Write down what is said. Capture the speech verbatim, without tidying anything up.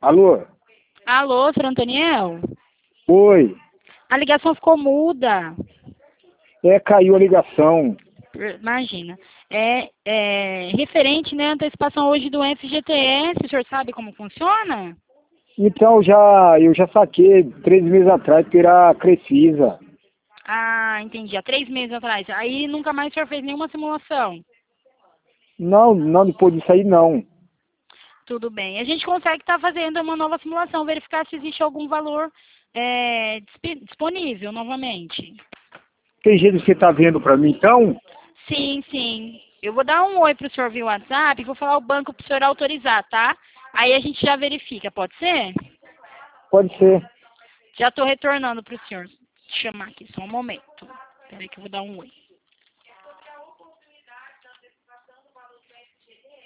Alô? Alô, senhor Antoniel? Oi. A ligação ficou muda. É, caiu a ligação. Imagina. É, é referente, né, à antecipação hoje do F G T S, o senhor sabe como funciona? Então, já, eu já saquei três meses atrás pela Crefisa. Ah, entendi. Há três meses atrás. Aí nunca mais o senhor fez nenhuma simulação. Não, não, depois disso aí não. Tudo bem. A gente consegue estar fazendo uma nova simulação, verificar se existe algum valor é, disp- disponível novamente. Tem jeito que você tá vendo pra mim, então? Sim, sim. Eu vou dar um oi pro senhor via WhatsApp e vou falar o banco pro senhor autorizar, tá? Aí a gente já verifica, pode ser? Pode ser. Já estou retornando pro senhor. Deixa eu chamar aqui, só um momento. Espera aí que eu vou dar um oi.